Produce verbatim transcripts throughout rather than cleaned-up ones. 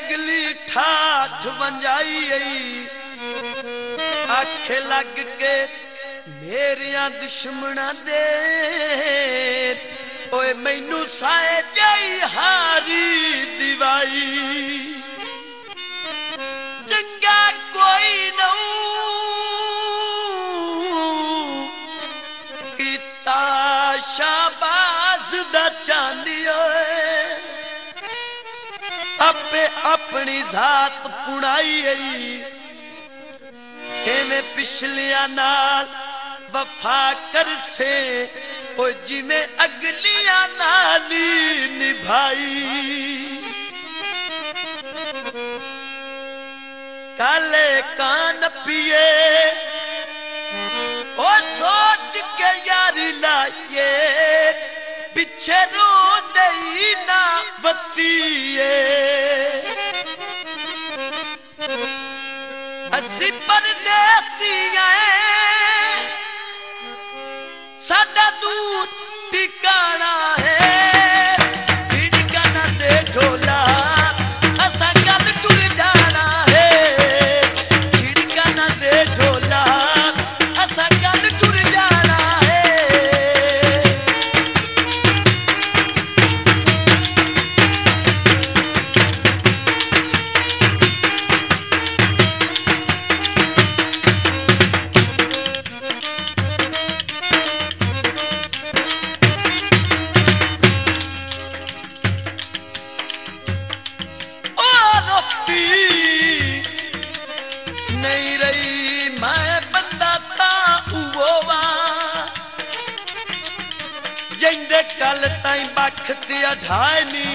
अगली ठाठ वंजाई आखे लग के मेरिया दुश्मना दे ओए मैनू साए जाई हारी दिवाई चंगा कोई नऊ किता शाबाज दा चांदियो अपे अपनी जात पुणाई एवें पिछलिया नाल वफा कर से ओ जिमें अगलिया नाली निभाई काले कान पिए ओ सोच के यारी लाइए पिछे रो दई ना बत्तीए असी परदेसी साडा दूर ठिकाना है झिड़का ना दे ढोला असा गल टुर जाना है झिड़का ना दे ढोला असा गल टुर जाना है नहीं रही मैं बंदा ताऊवा जिंदे कल ताई बख्त अठानी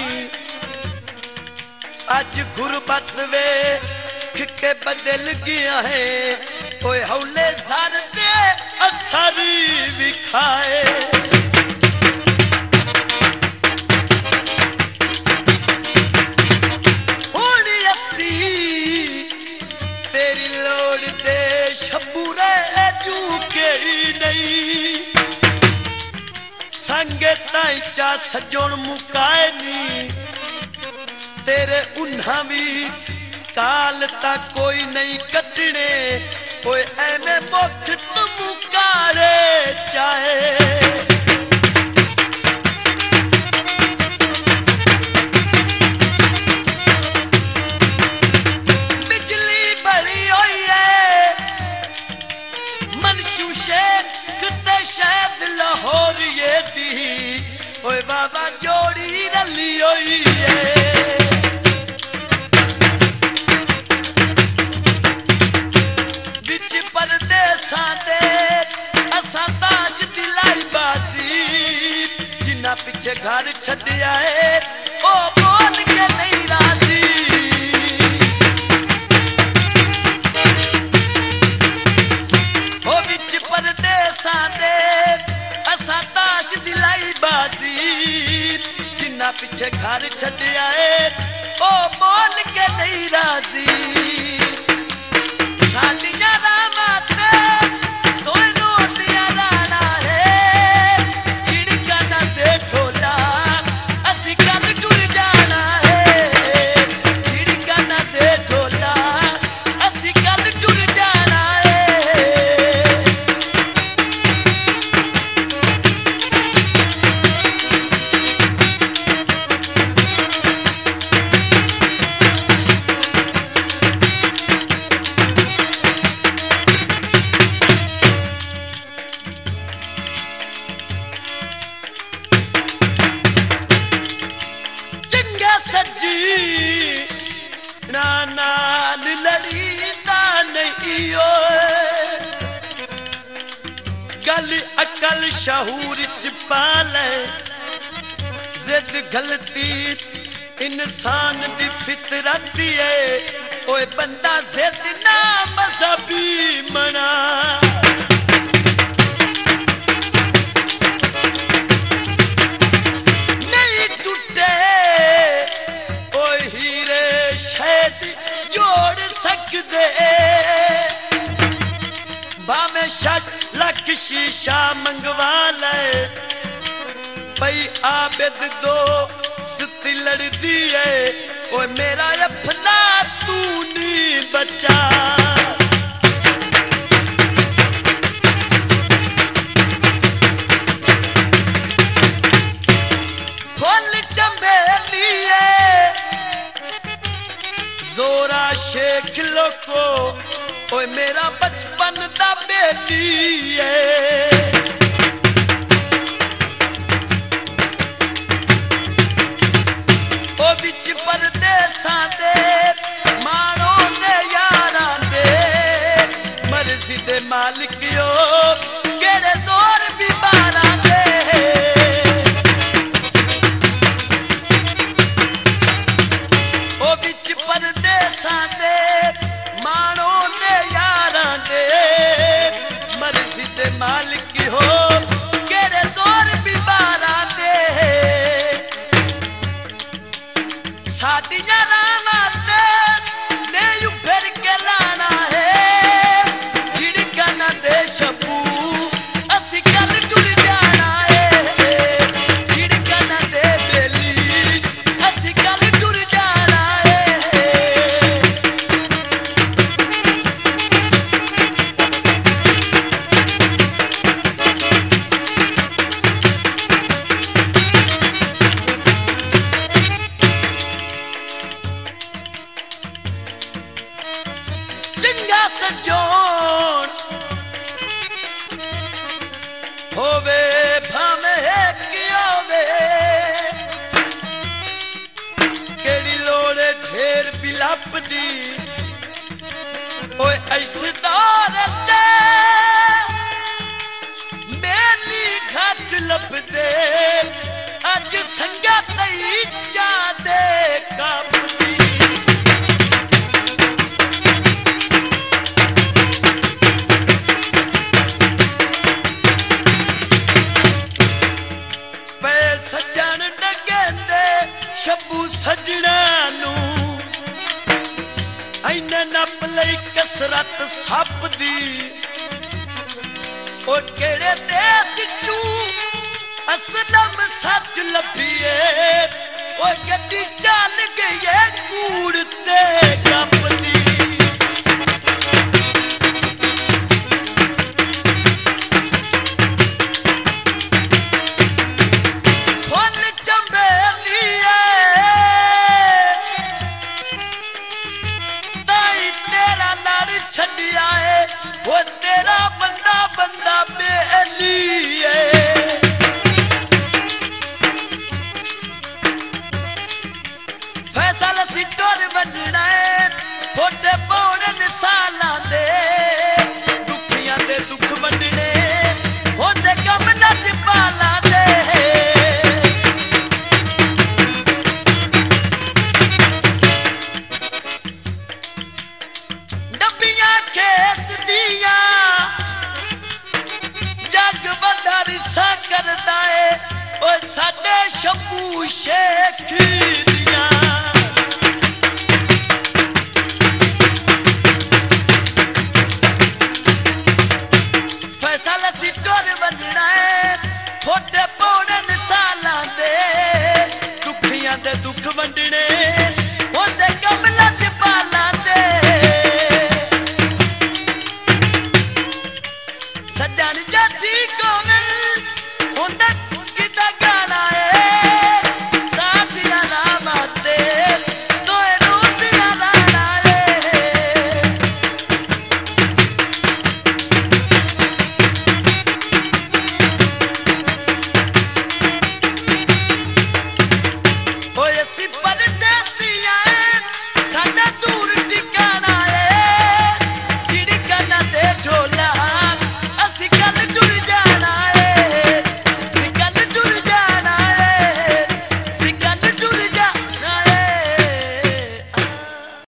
अज गुरबत वे के बदल गया है कोई हौले सर दे असर विखाए संगे ताई चा सजोन मुकाए नी तेरे उन्हा भी काल ता कोई नहीं कटने कोई ऐमे मुख तू मुकारे चाहे बिजली बड़ी हुई है मनशू शेख किते शायद लाहौर ये दी ओए बाबा जोड़ी रली हुई है बिच परदेसा दे असा ताश दिलाई बाजी जिन्ना पीछे घर छड़िया है ओ बोल के नहीं राजी ओ बिच परदेसा दे असा ताश दिलाई बाजी जिन्ना पीछे घर छड़िया है ओ बोल के नहीं राजी साडिया रामात दोनों दिया राना है झिड़का ना दे ढोला असी कल टुर जाना है झिड़का ना दे ढोला असी कल टुर जाना है नाल लड़ी नहीं गल अकल शहूर च पाले जिद गलती इंसान दी फितरत है ओए बंदा जिद ना मजहबी मना नहीं टूटे ओए हीरे शायद जोड़ सकते बामे शक लख शीशा मंगवा ले पई आबिद दो सतिल लड़दी है ओ मेरा अफलातूनी बच्चा फुल चंबेली जोरा शेख लोको ओ मेरा बचपन दा बेली है परदेसां दे माणो दे यारां दे मर्जी दे मालिकियो केड़े जोर भी बारां दे ओ विच परदेसां दे माणो दे यारां दे मर्जी दे मालिकियो केड़े जोर भी बारां दे सादियां रावां ते ने यू फिर के लाना है झिड़का ना दे शबू असी कल टुर जाना है झिड़का ना दे बेली असी कल टुर जाना है चंगा सजोन होवे भावें की होवे केड़ी लोड़े ढेर भी लभदी ओए ऐसे दौर च मेली घट लभदे अज संगा तई चादे काबदी शबू सजना नू ऐने नप लई कसरत सप दी ओ केड़े देश चू असलम सच लभीए ओ गड्डी चल गई है कूड़ ते गप दी छड़िया है वो तेरा बंदा बंदा बेली है फैसल सिटोर बजना है फोटे पौड़न सालां दे दुखियां दे दुख वंडने होंदे कमला च पाला दे करदा है ओ साडे शबू शेख दियां फैसल सिटोर बनना है थोड़े पौड़न सालां दे दुखियां दे दुख वंडने होंदे कमला च पाला दे सजन जाती कोवे किदा गाना है साथिया रामा ते तोए रोटियां लाना है ओए असी परदेसी